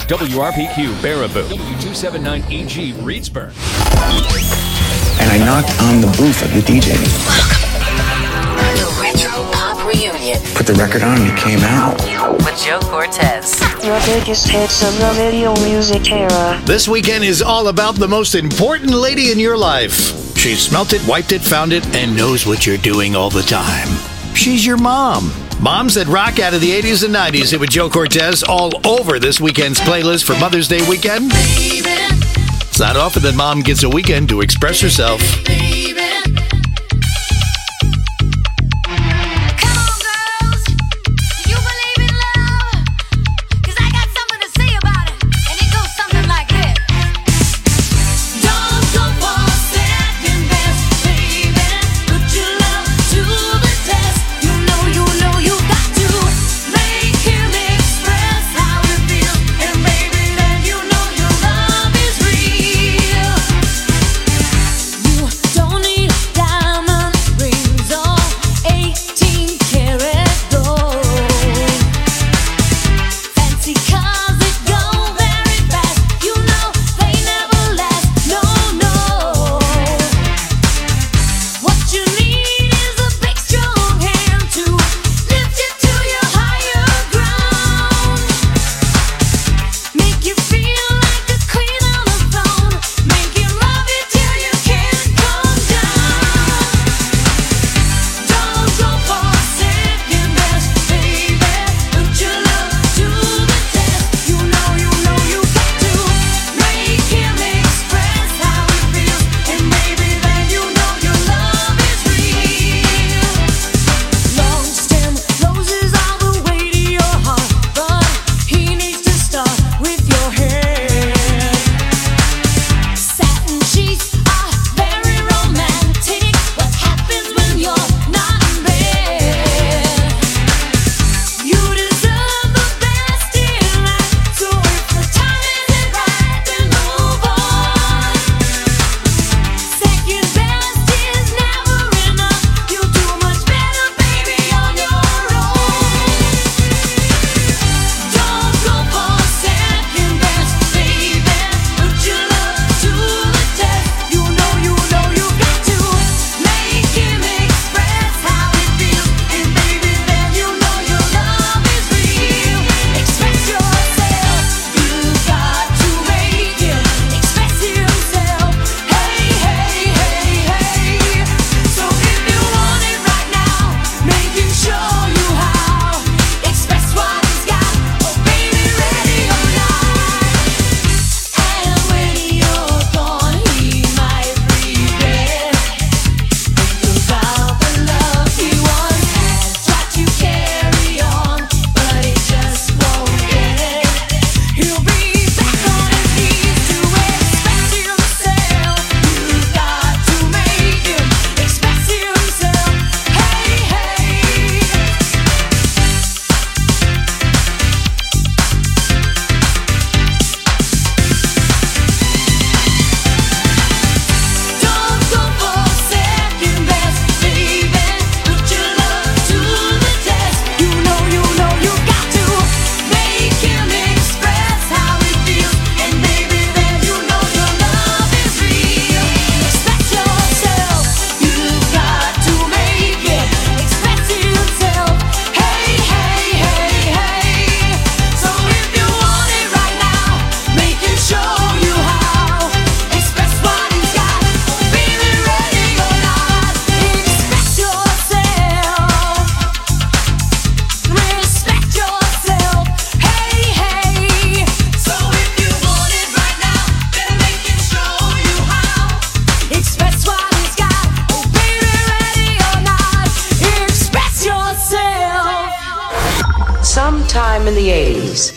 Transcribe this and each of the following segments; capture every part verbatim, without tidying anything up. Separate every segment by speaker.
Speaker 1: W R P Q Baraboo, W two seventy-nine E G Reedsburg.
Speaker 2: And I knocked on the booth of the D J.
Speaker 3: The Retro Pop Reunion.
Speaker 2: Put the record on and it came out.
Speaker 3: With Joe Cortez.
Speaker 4: Your biggest hits of the video music era.
Speaker 5: This weekend is all about the most important lady in your life. She's smelt it, wiped it, found it, and knows what you're doing all the time. She's your mom. Moms that rock out of the eighties and nineties hit with Joe Cortez all over this weekend's playlist for Mother's Day weekend. It's not often that mom gets a weekend to express herself.
Speaker 4: Sometime in the eighties.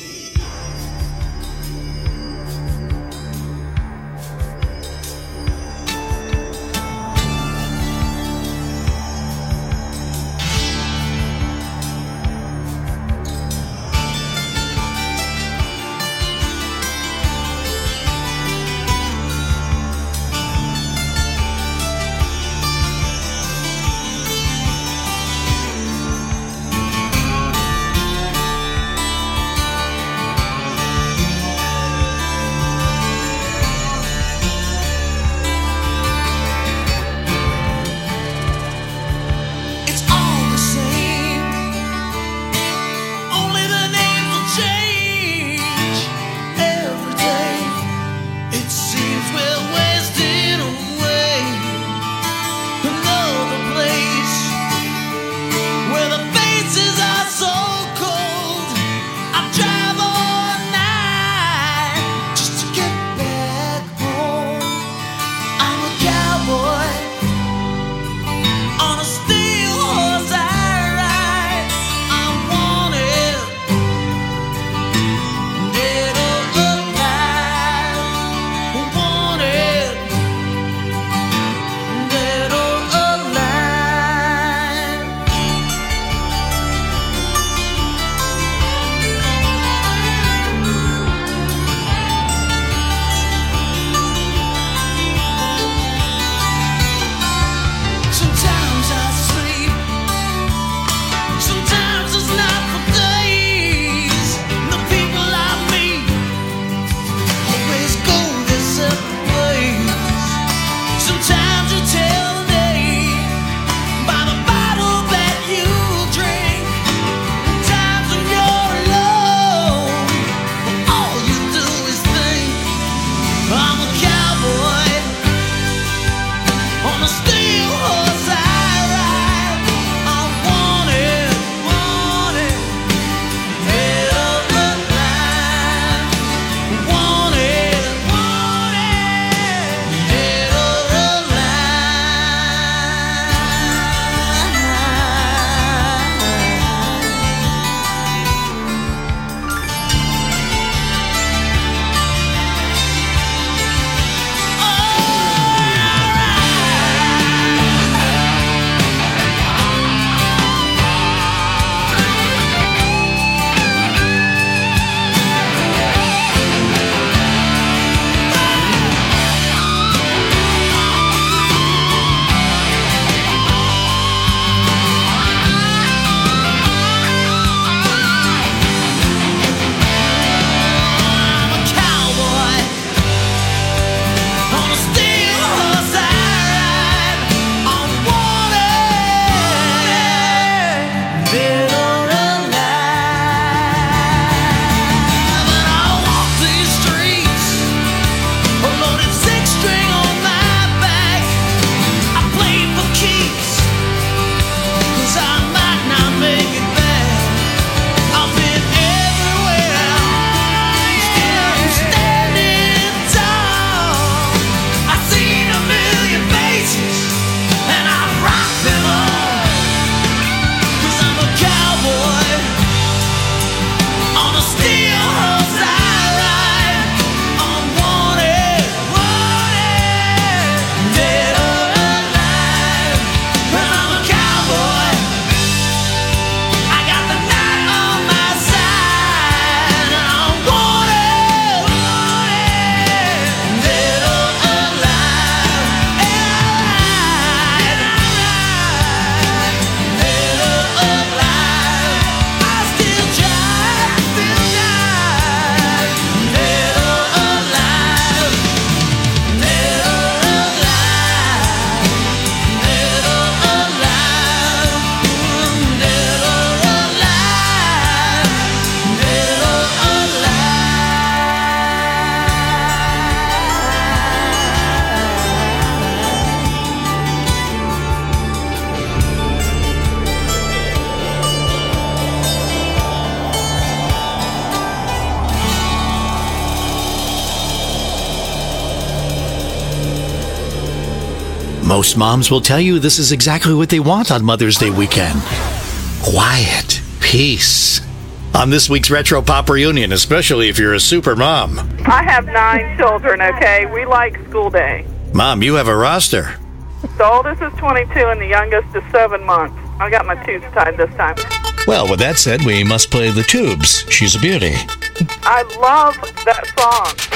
Speaker 5: Most moms will tell you this is exactly what they want on Mother's Day weekend. Quiet. Peace. On this week's Retro Pop Reunion, especially if you're a super mom.
Speaker 6: I have nine children, okay? We like school day.
Speaker 5: Mom, you have a roster.
Speaker 6: The oldest is twenty-two and the youngest is seven months. I got my tubes tied this time.
Speaker 5: Well, with that said, we must play The Tubes. She's a beauty.
Speaker 6: I love that song.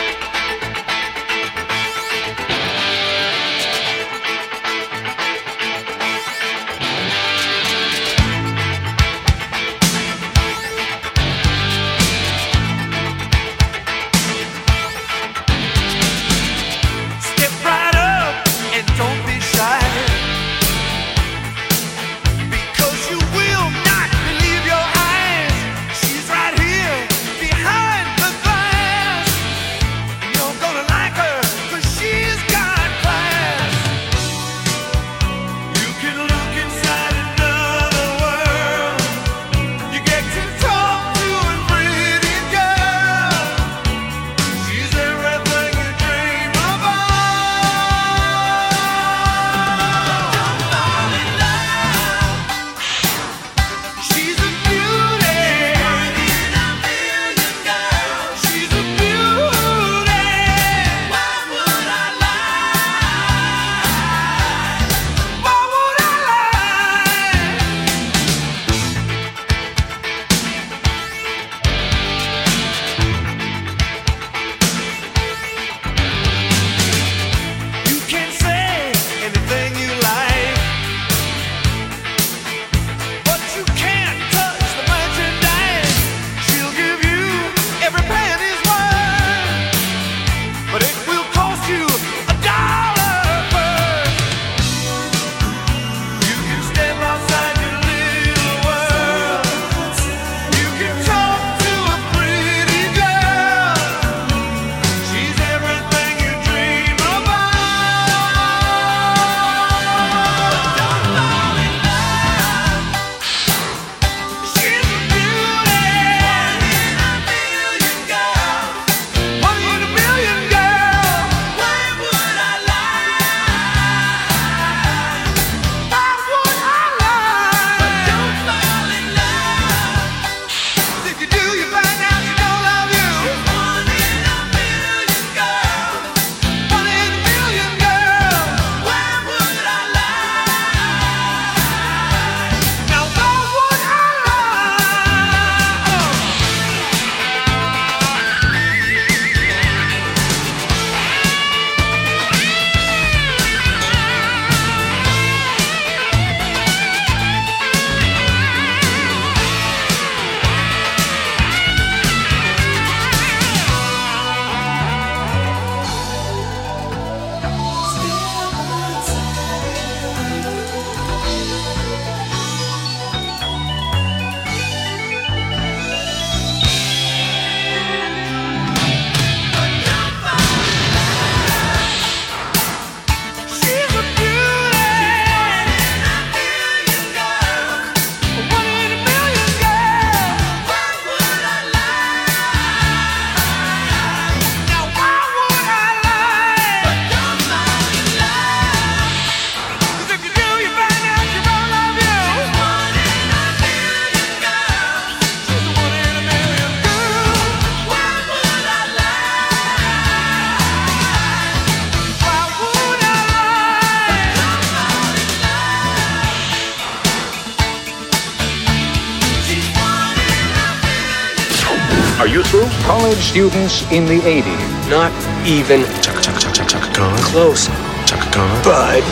Speaker 7: Are you through?
Speaker 8: College students in the eighties.
Speaker 7: Not even
Speaker 9: Chaka chaka chaka chaka Khan.
Speaker 7: close.
Speaker 9: Chaka Khan.
Speaker 7: Bud.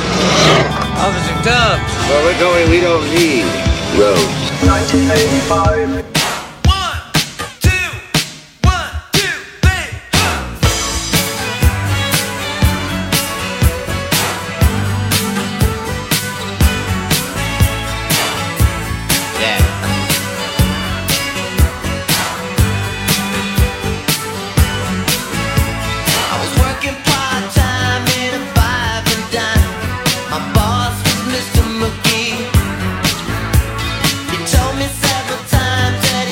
Speaker 10: Officer Tubbs.
Speaker 11: Where we're going, we don't need roads.
Speaker 12: nineteen eighty-five.
Speaker 13: Mister McGee, he told me several times that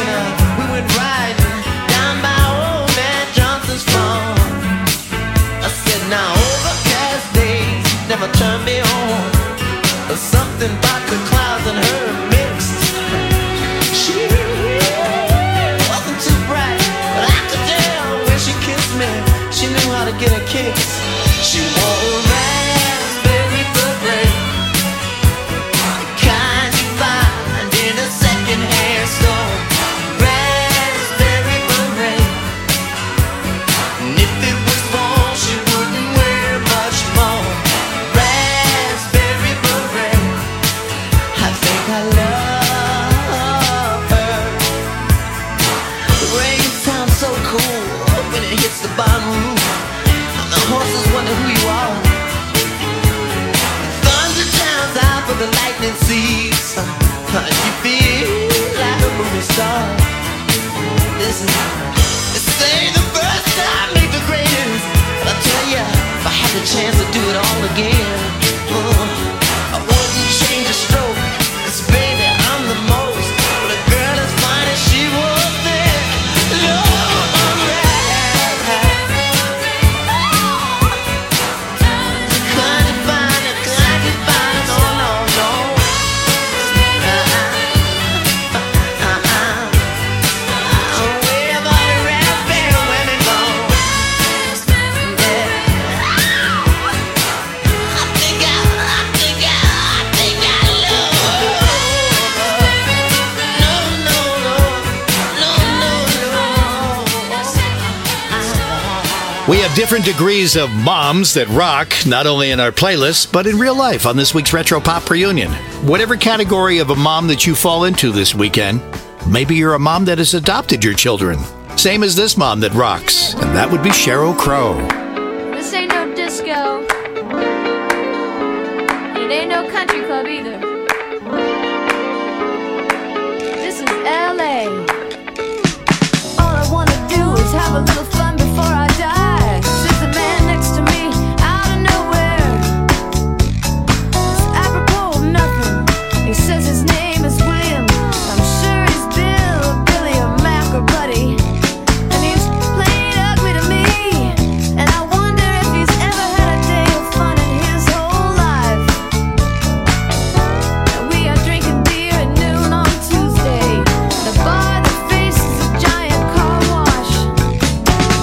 Speaker 12: uh, we went riding down by old man Johnson's farm. I said, now overcast days never turn me on. There's something about the clouds and her mixed. She wasn't too bright, but I could tell when she kissed me, she knew how to get a kiss. She wore a raspberry beret, the kind you find in a second-hand store. Raspberry beret, and if it was wrong, she wouldn't wear much more. Raspberry beret, I think I love her. The rain sounds so cool when it hits the barn roof. The horses wonder who you are. Thunder drowns out for the lightning seeds. You feel like a movie star. Listen, they say the first time make the greatest. But I tell ya, if I had the chance to do it all again, uh, I wouldn't change a stroke. 'Cause baby, I'm the most. But a girl as fine as she was there, Lord, I'm right.
Speaker 5: We have different degrees of moms that rock, not only in our playlists, but in real life on this week's Retro Pop Reunion. Whatever category of a mom that you fall into this weekend, maybe you're a mom that has adopted your children. Same as this mom that rocks, and that would be Sheryl Crow.
Speaker 13: This ain't no disco. It ain't no country club either. This is L A. All I wanna do is have a little fun before I die. Sits a man next to me out of nowhere. It's apropos of nothing. He says his name is William. I'm sure he's Bill, Billy, or Mac, or Buddy. And he's playing ugly to me. And I wonder if he's ever had a day of fun in his whole life. And we are drinking beer at noon on Tuesday. The bar that faces a giant car wash.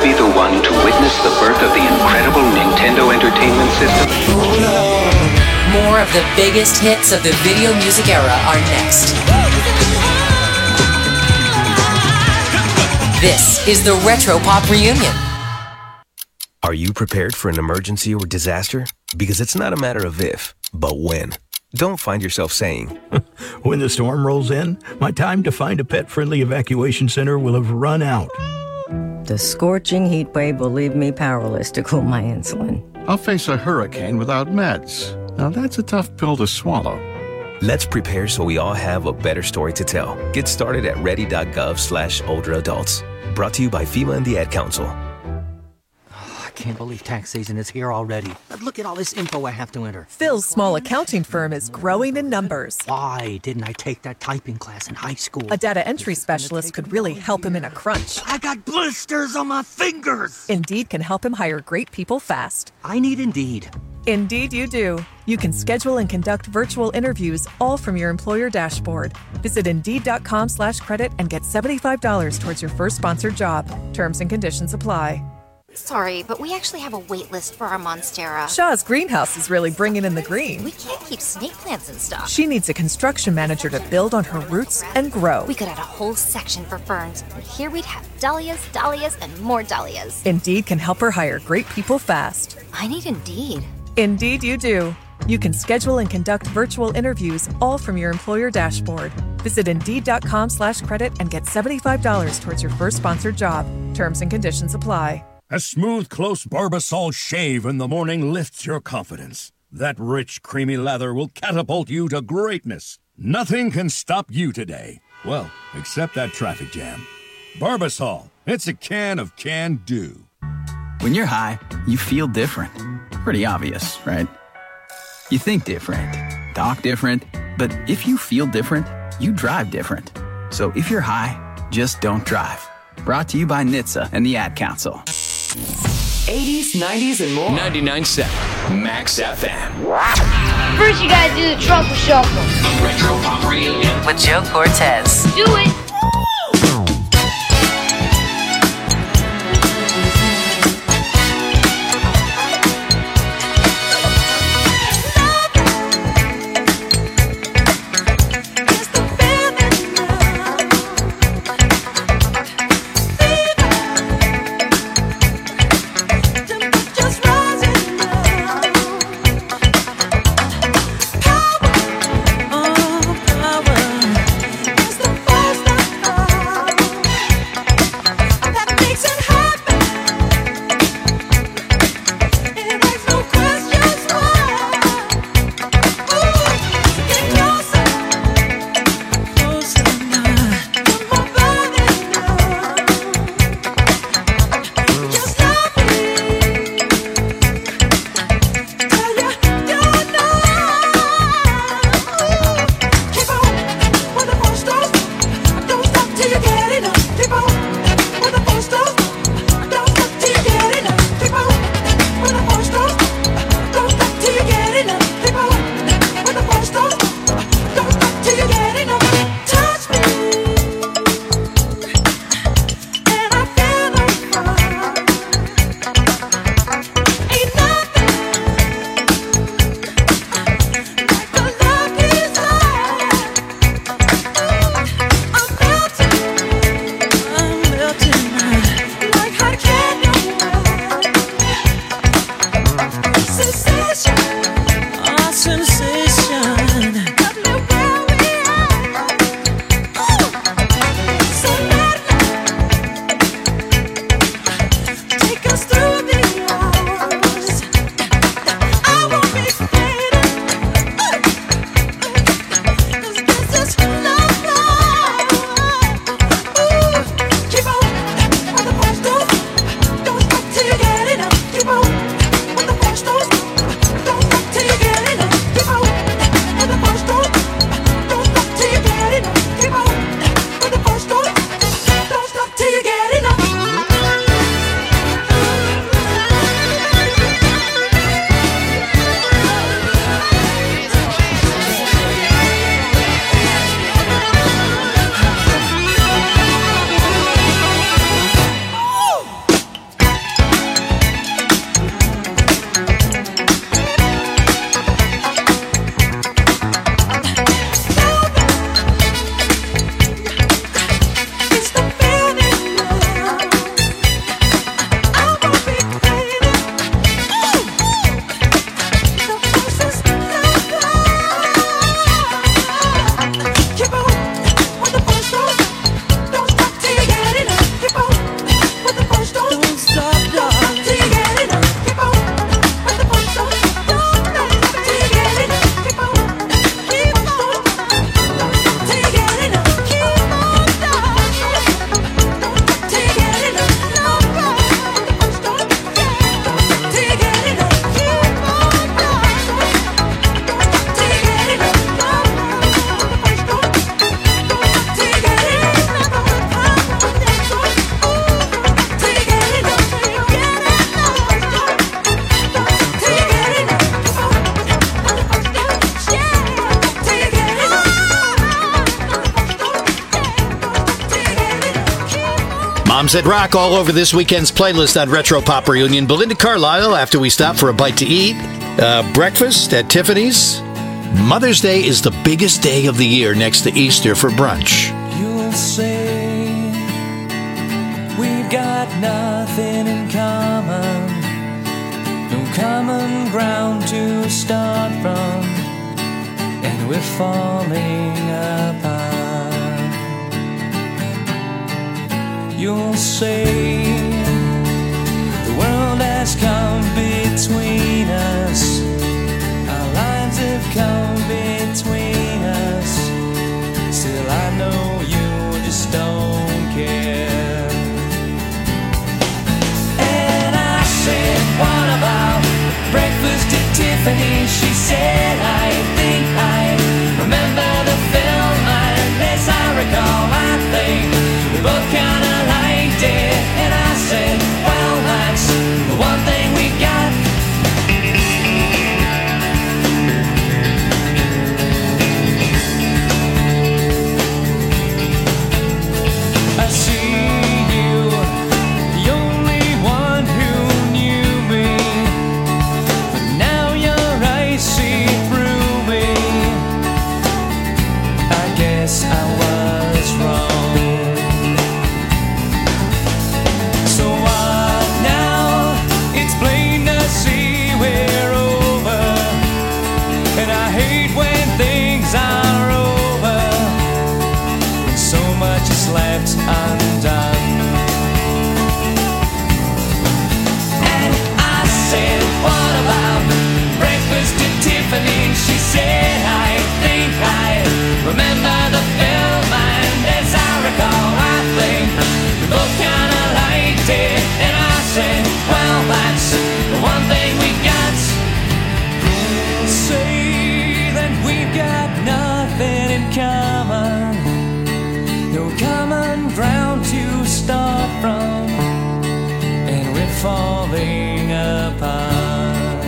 Speaker 11: be the one to witness the birth of the incredible Nintendo Entertainment System?
Speaker 3: More of the biggest hits of the video music era are next. This is the Retro Pop Reunion.
Speaker 14: Are you prepared for an emergency or disaster? Because it's not a matter of if, but when. Don't find yourself saying,
Speaker 15: when the storm rolls in, my time to find a pet-friendly evacuation center will have run out.
Speaker 16: The scorching heat wave will leave me powerless to cool my insulin.
Speaker 17: I'll face a hurricane without meds. Now that's a tough pill to swallow.
Speaker 14: Let's prepare so we all have a better story to tell. Get started at ready.gov slash older adults. Brought to you by FEMA and the Ad Council.
Speaker 18: I can't believe tax season is here already. Look at all this info I have to enter.
Speaker 19: Phil's small accounting firm is growing in numbers.
Speaker 18: Why didn't I take that typing class in high school?
Speaker 19: A data entry specialist could really help him in a crunch.
Speaker 18: I got blisters on my fingers.
Speaker 19: Indeed can help him hire great people fast.
Speaker 18: I need Indeed.
Speaker 19: Indeed you do. You can schedule and conduct virtual interviews all from your employer dashboard. Visit Indeed.com slash credit and get seventy-five dollars towards your first sponsored job. Terms and conditions apply.
Speaker 20: Sorry, but we actually have a wait list for our Monstera.
Speaker 19: Shaw's greenhouse is really bringing in the green.
Speaker 20: We can't keep snake plants in stock.
Speaker 19: She needs a construction manager to build on her roots and grow.
Speaker 20: We could add a whole section for ferns, and here we'd have dahlias, dahlias, and more dahlias.
Speaker 19: Indeed can help her hire great people fast.
Speaker 20: I need Indeed.
Speaker 19: Indeed you do. You can schedule and conduct virtual interviews all from your employer dashboard. Visit Indeed.com slash credit and get seventy-five dollars towards your first sponsored job. Terms and conditions apply.
Speaker 21: A smooth, close Barbasol shave in the morning lifts your confidence. That rich, creamy lather will catapult you to greatness. Nothing can stop you today. Well, except that traffic jam. Barbasol, it's a can of can-do.
Speaker 2: When you're high, you feel different. Pretty obvious, right? You think different, talk different, but if you feel different, you drive different. So if you're high, just don't drive. Brought to you by N H T S A and the Ad Council.
Speaker 1: eighties, nineties, and more. ninety-nine point seven Max F M.
Speaker 22: First, you gotta do the truffle shuffle.
Speaker 1: Retro Pop Reunion
Speaker 3: with Joe Cortez.
Speaker 22: Do it.
Speaker 12: Power, power, it's the first
Speaker 5: Moms That Rock all over this weekend's playlist on Retro Pop Reunion. Belinda Carlisle, after we stop for a bite to eat. Uh, breakfast at Tiffany's. Mother's Day is the biggest day of the year next to Easter for brunch.
Speaker 4: You'll say we've got nothing in common, no common ground to start from, and we're falling apart. You'll say the world has come between us, our lines have come between us, still I know you just don't care. And I said, what about breakfast at Tiffany's? She said, I think I remember the film, and as I recall, I think we both kind of liked it. And I said, well, that's the one thing we got. I see you, the only one who knew me, but now your eyes see through me. I guess I was wrong. So what now? It's plain to see we're over, and I hate when things are over, when so much is left undone. And I said, what about breakfast at Tiffany's? She said, I think I remember the film, and as I recall, I think we both kind of liked it. And I said, well, that's the one thing we got. Say that we've got nothing in common, no common ground to start from, and we're falling apart.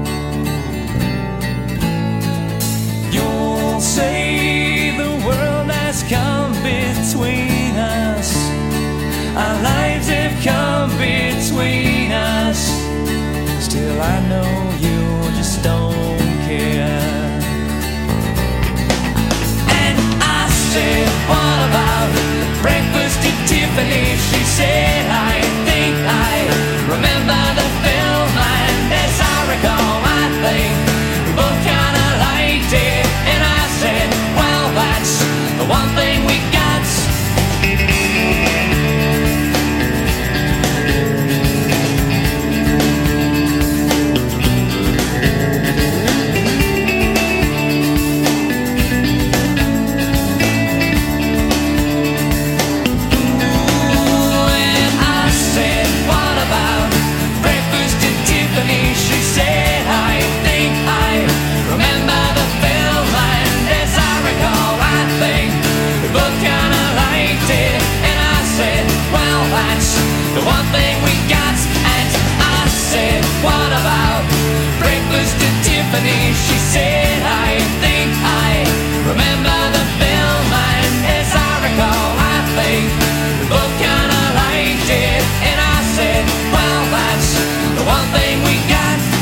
Speaker 4: You'll say the world has come between us, our lives have come between us, still I know you just don't care. And I said, what about breakfast at Tiffany's? She said, I think I remember the film, and as I recall, I think we both kind of liked it. And I said, well, that's the one thing we got. She said, I think I remember the film, and as I recall, I think we both kind of liked it. And I said, well, that's the one thing we got. And I said, what about breakfast at Tiffany's? She said, I think I remember the film, and as I recall, I think we both kind of liked it. And I said, well, that's the one thing we got.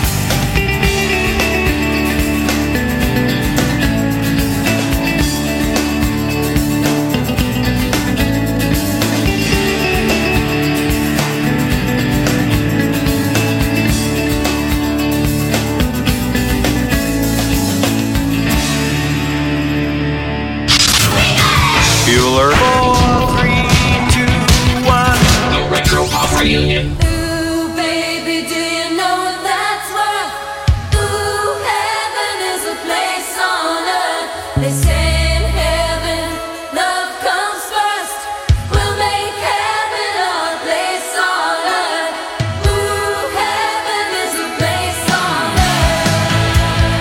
Speaker 6: Bueller.
Speaker 4: Four, three, two, one.
Speaker 1: The Retro Pop Reunion.
Speaker 13: Ooh, baby, do you know what that's worth? Ooh, heaven is a place on earth. They say in heaven, love comes first. We'll make heaven our place on earth. Ooh, heaven is a place on earth.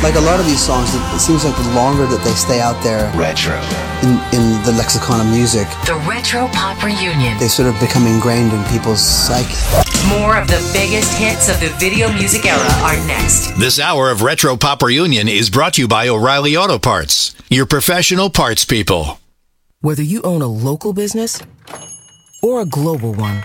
Speaker 6: Like a lot of these songs, it seems like the longer that they stay out there
Speaker 1: Retro.
Speaker 6: in, in the lexicon of music,
Speaker 3: The Retro Pop Reunion.
Speaker 6: they sort of become ingrained in people's psyche.
Speaker 3: More of the biggest hits of the video music era are next.
Speaker 5: This hour of Retro Pop Reunion is brought to you by O'Reilly Auto Parts, your professional parts people.
Speaker 8: Whether you own a local business or a global one,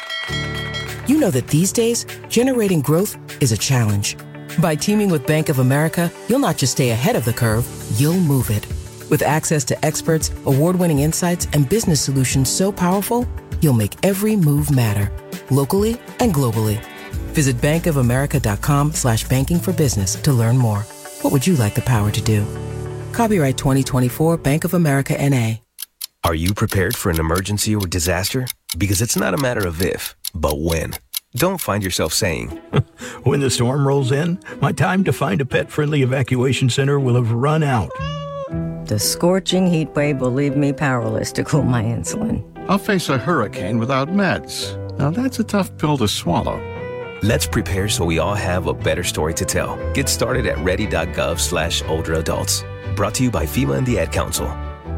Speaker 8: you know that these days, generating growth is a challenge. By teaming with Bank of America, you'll not just stay ahead of the curve, you'll move it. With access to experts, award-winning insights, and business solutions so powerful, you'll make every move matter, locally and globally. Visit bankofamerica.com slash banking for business to learn more. What would you like the power to do? Copyright twenty twenty-four Bank of America N A.
Speaker 14: Are you prepared for an emergency or disaster? Because it's not a matter of if, but when. Don't find yourself saying,
Speaker 15: when the storm rolls in, my time to find a pet-friendly evacuation center will have run out.
Speaker 16: The scorching heat wave will leave me powerless to cool my insulin.
Speaker 17: I'll face a hurricane without meds. Now that's a tough pill to swallow.
Speaker 14: let's prepare so we all have a better story to tell. Get started at ready.gov slash older adults. Brought to you by FEMA and the Ad Council.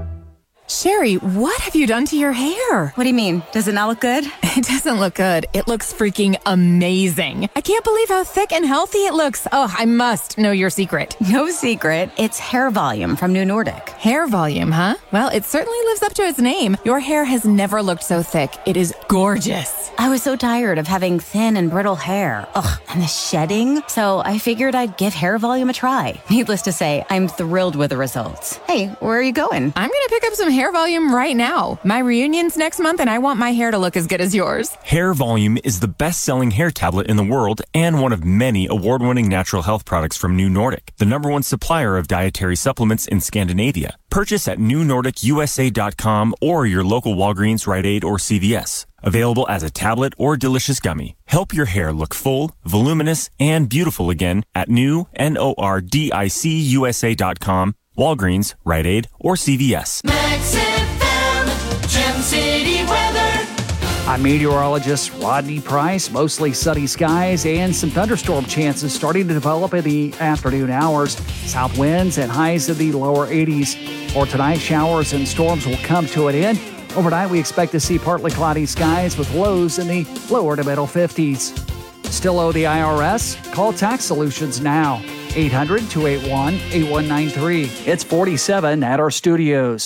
Speaker 23: Sherry, what have you done to your hair?
Speaker 24: What do you mean? Does it not look good?
Speaker 23: It doesn't look good. It looks freaking amazing. I can't believe how thick and healthy it looks. Oh, I must know your secret.
Speaker 24: No secret. It's hair volume from New Nordic.
Speaker 23: Hair volume, huh? Well, it certainly lives up to its name. Your hair has never looked so thick. It is gorgeous.
Speaker 24: I was so tired of having thin and brittle hair. Ugh, and the shedding. So I figured I'd give hair volume a try. Needless to say, I'm thrilled with the results. Hey, where are you going?
Speaker 23: I'm going to pick up some hair volume right now. My reunion's next month and I want my hair to look as good as yours.
Speaker 25: Hair Volume is the best-selling hair tablet in the world and one of many award-winning natural health products from New Nordic, the number one supplier of dietary supplements in Scandinavia. Purchase at new nordic u s a dot com or your local Walgreens, Rite Aid, or C V S. Available as a tablet or delicious gummy. Help your hair look full, voluminous, and beautiful again at new nordic u s a dot com, Walgreens, Rite Aid, or C V S.
Speaker 4: Max F M, Gem City weather.
Speaker 26: I'm meteorologist Rodney Price. Mostly sunny skies and some thunderstorm chances starting to develop in the afternoon hours. South winds and highs in the lower eighties. For tonight, showers and storms will come to an end. Overnight, we expect to see partly cloudy skies with lows in the lower to middle fifties. Still owe the I R S? Call Tax Solutions now. eight hundred, two eight one, eight one nine three. It's forty-seven at our studios.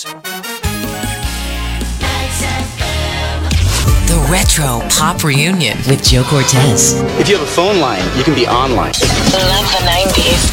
Speaker 3: The Retro Pop Reunion with Joe Cortez.
Speaker 27: If you have a phone line, you can be online.
Speaker 3: Love the nineties.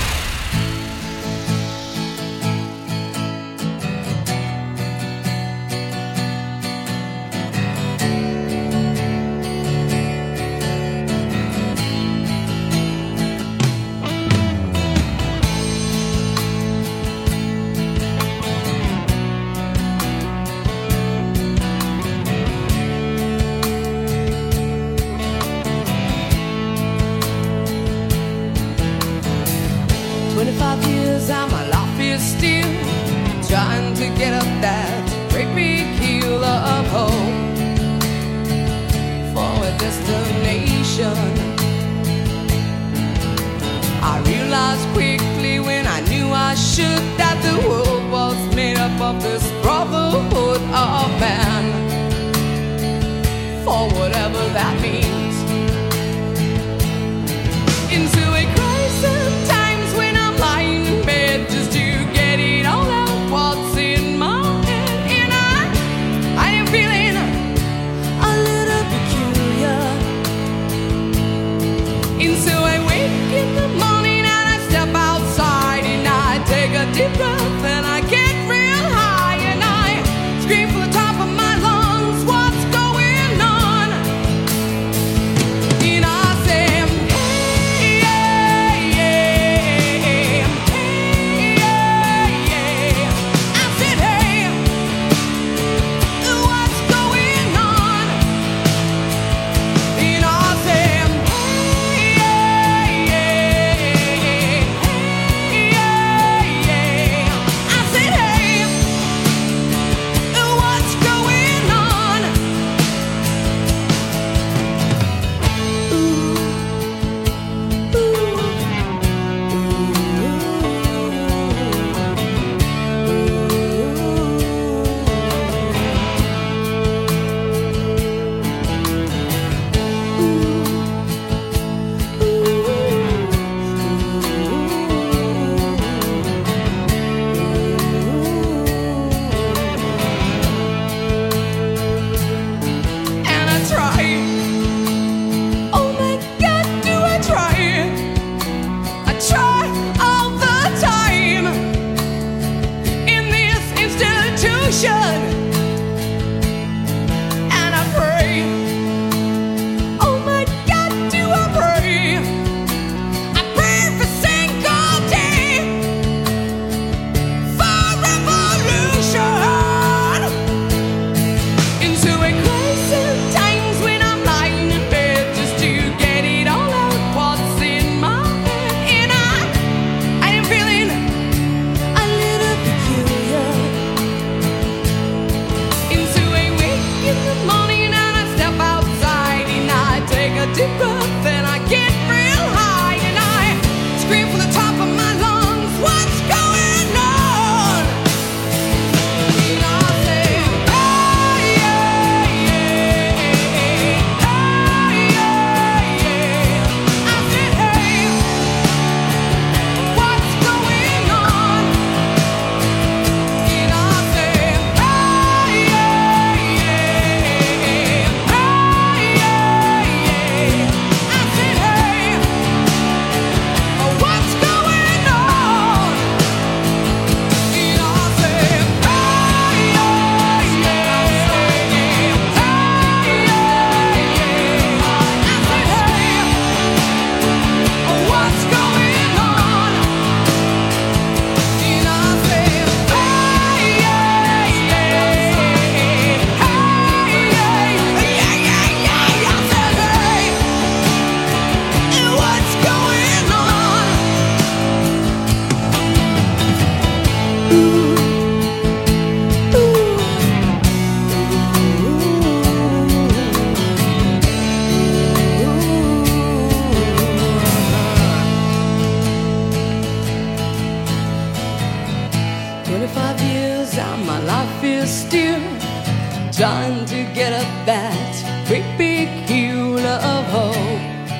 Speaker 4: trying to get up that great big hill of hope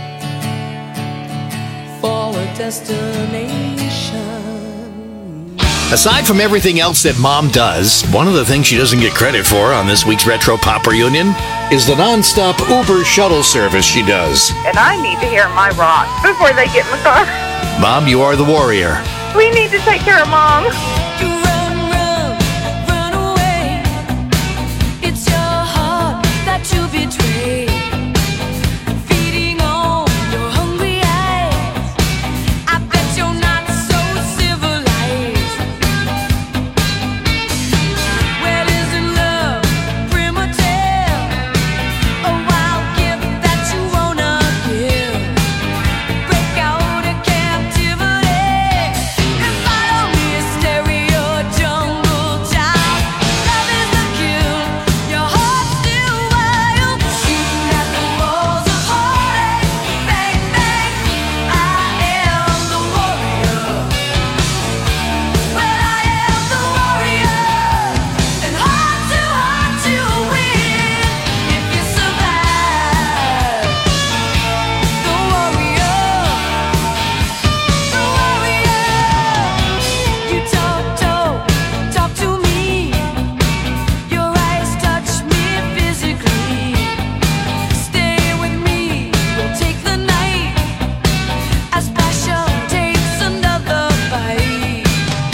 Speaker 4: for a destination.
Speaker 5: Aside from everything else that Mom does, one of the things she doesn't get credit for on this week's Retro Pop Reunion is the non-stop Uber shuttle service she does.
Speaker 7: And I need to hear my rock before they get in the car.
Speaker 5: Mom, you are the warrior.
Speaker 7: We need to take care of Mom.
Speaker 4: To betray, feeding on your hungry eyes. I bet you're not so civilized. Well, isn't love primitive? A wild gift that you wanna give. Break out of captivity and follow me, a stereo jungle child. Love is the kill, your heart still wild. Shooting at the walls of heartache. Bang, bang, I am the warrior. Well, I am the warrior. And hard to hard to win if you survive. The warrior. The warrior. You talk, talk, talk to me. Your eyes touch me physically. Stay with me, we'll take the night as passion takes another bite.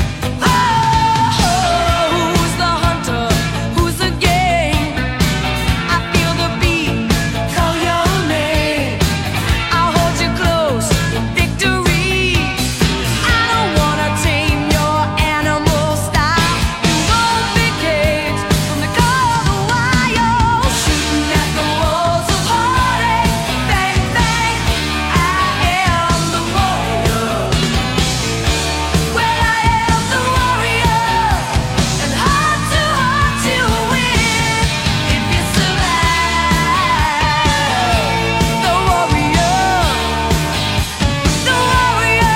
Speaker 4: Oh, who's the hunter? Who's the game? I feel the beat, call your name. I'll hold you close in victory. I don't wanna tame your animal style. You won't be caged from the call of the wild. Shooting at the walls of heartache. Bang, bang, I am the warrior. Well, I am the warrior. And hard to hard to win if you survive. The warrior. The warrior.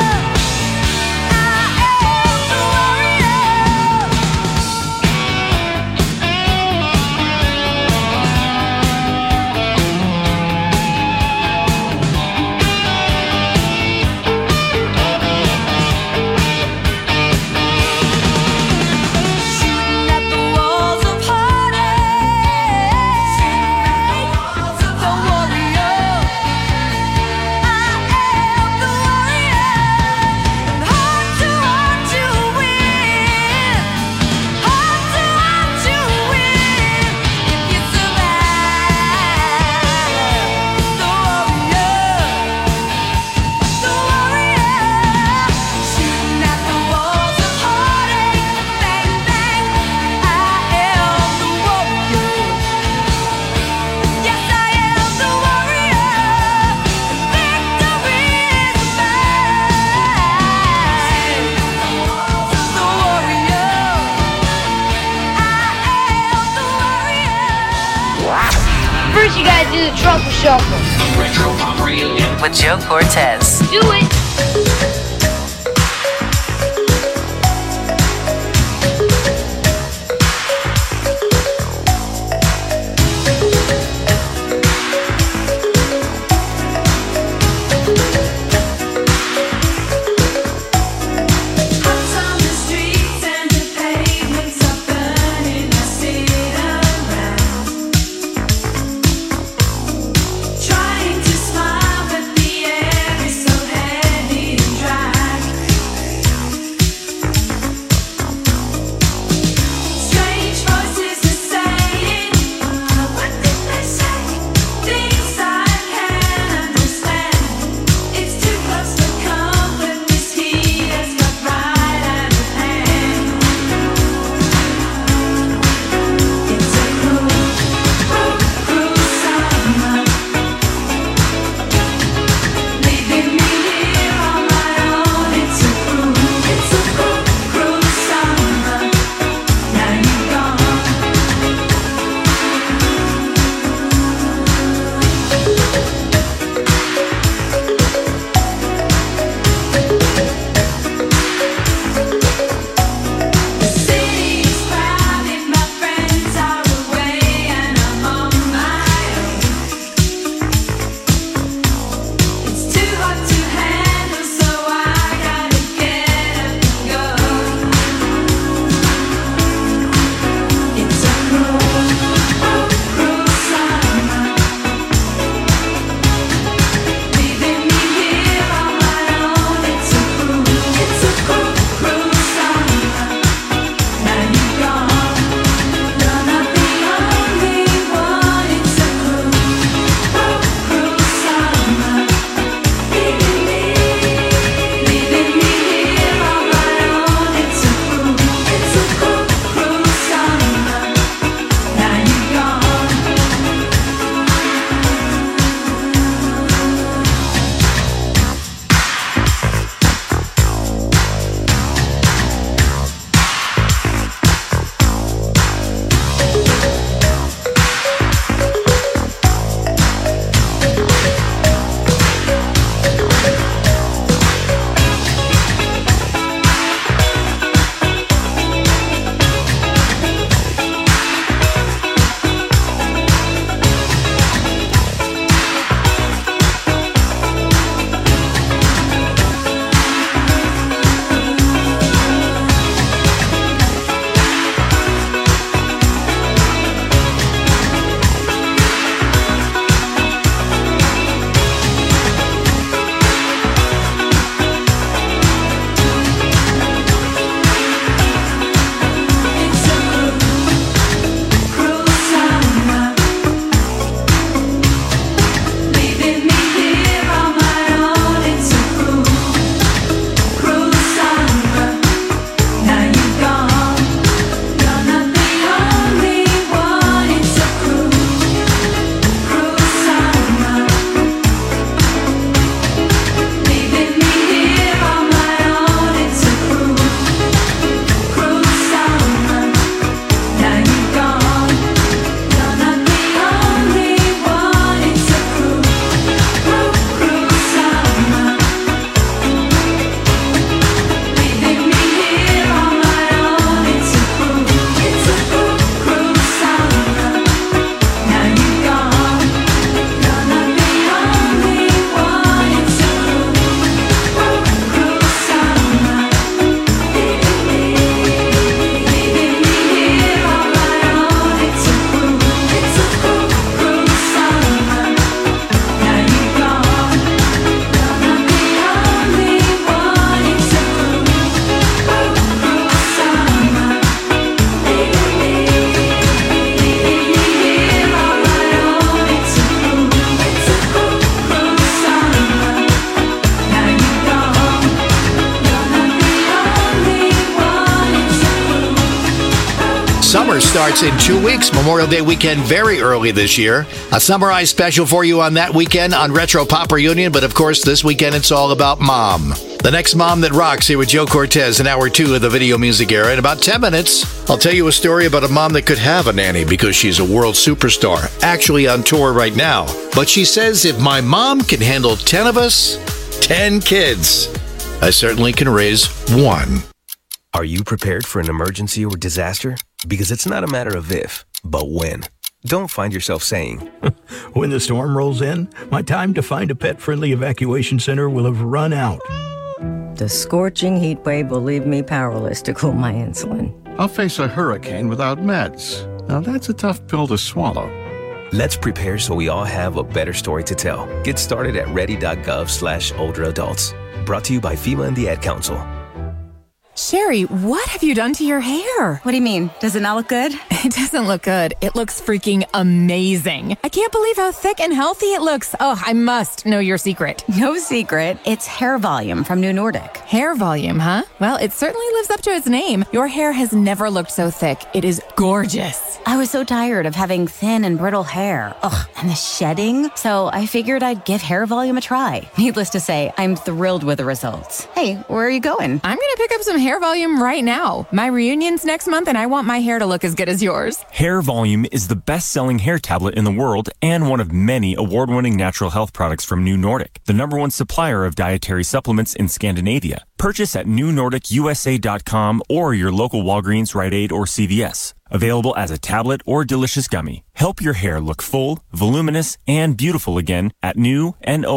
Speaker 4: Shooting at the walls of heartache. The warrior. I am the warrior. And hard to hard to win. Hard to hard to win if you survive. The warrior. The warrior. Shooting at the walls of heartache. Bang, bang, I am the warrior. Yes, I am the warrior. Victory is mine. The warrior.
Speaker 22: First, you gotta do the truffle shuffle.
Speaker 1: Retro Pop Reunion.
Speaker 3: With Joe Cortez.
Speaker 22: Do it.
Speaker 4: Trying to smile, but the air is so heavy and dry.
Speaker 5: starts in two weeks. Memorial Day weekend very early this year. A summarized special for you on that weekend on Retro Pop Reunion. But of course, this weekend it's all about Mom. The next Mom That Rocks here with Joe Cortez in hour two of the video music era. In about ten minutes, I'll tell you a story about a mom that could have a nanny because she's a world superstar, actually on tour right now. But she says if my mom can handle ten of us, ten kids, I certainly can raise one.
Speaker 14: Are you prepared for an emergency or disaster? Because it's not a matter of if, but when. Don't find yourself saying,
Speaker 15: when the storm rolls in, my time to find a pet-friendly evacuation center will have run out.
Speaker 16: The scorching heat wave will leave me powerless to cool my insulin.
Speaker 17: I'll face a hurricane without meds. Now that's a tough pill to swallow.
Speaker 14: Let's prepare so we all have a better story to tell. Get started at ready.gov slash older adults. Brought to you by FEMA and the Ad Council.
Speaker 23: Sherry, what have you done to your hair?
Speaker 24: What do you mean? Does it not look good?
Speaker 23: It doesn't look good. It looks freaking amazing. I can't believe how thick and healthy it looks. Oh, I must know your secret.
Speaker 24: No secret. It's Hair Volume from New Nordic.
Speaker 23: Hair Volume, huh? Well, it certainly lives up to its name. Your hair has never looked so thick. It is gorgeous.
Speaker 24: I was so tired of having thin and brittle hair. Ugh, and the shedding. So I figured I'd give Hair Volume a try. Needless to say, I'm thrilled with the results. Hey, where are you going?
Speaker 23: I'm going to pick up some Hair Volume right now. My reunion's next month and I want my hair to look as good as yours.
Speaker 25: Hair Volume is the best-selling hair tablet in the world and one of many award-winning natural health products from New Nordic, the number one supplier of dietary supplements in Scandinavia. Purchase at new nordic u s a dot com or your local Walgreens, Rite Aid, or C V S. Available as a tablet or delicious gummy. Help your hair look full, voluminous, and beautiful again at new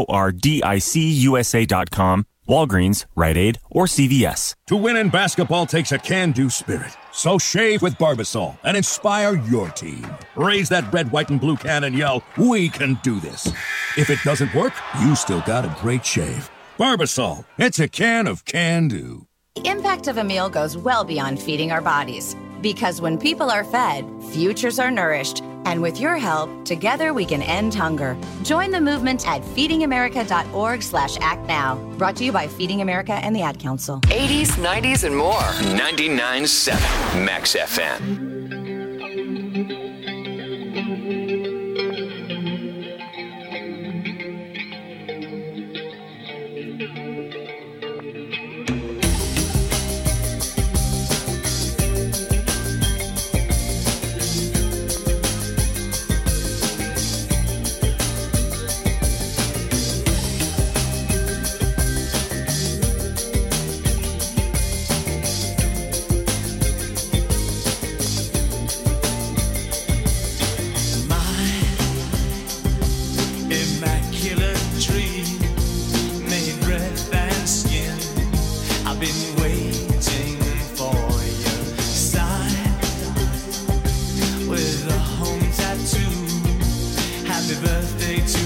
Speaker 25: nordic u s a dot com, Walgreens, Rite Aid, or C V S.
Speaker 9: To win in basketball takes a can-do spirit. So shave with Barbasol and inspire your team. Raise that red, white, and blue can and yell, "We can do this." If it doesn't work, you still got a great shave. Barbasol, it's a can of can-do.
Speaker 24: The impact of a meal goes well beyond feeding our bodies. Because when people are fed, futures are nourished. And with your help, together we can end hunger. Join the movement at feedingamerica.org slash act now. Brought to you by Feeding America and the Ad Council.
Speaker 1: eighties, nineties, and more. ninety-nine point seven Max F M.
Speaker 12: Happy birthday to